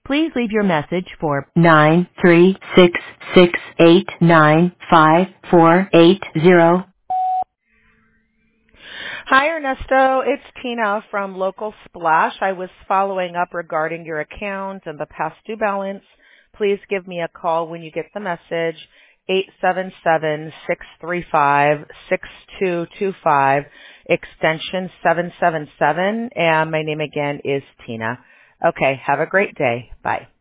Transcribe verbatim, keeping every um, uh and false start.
Please leave your message for nine three six six eight nine five four eight zero. Hi, Ernesto. It's Tina from Local Splash. I was following up regarding your account and the past due balance. Please give me a call when you get the message, eight seven seven, six three five, six two two five, extension seven seven seven, and my name again is Tina. Okay, have a great day. Bye.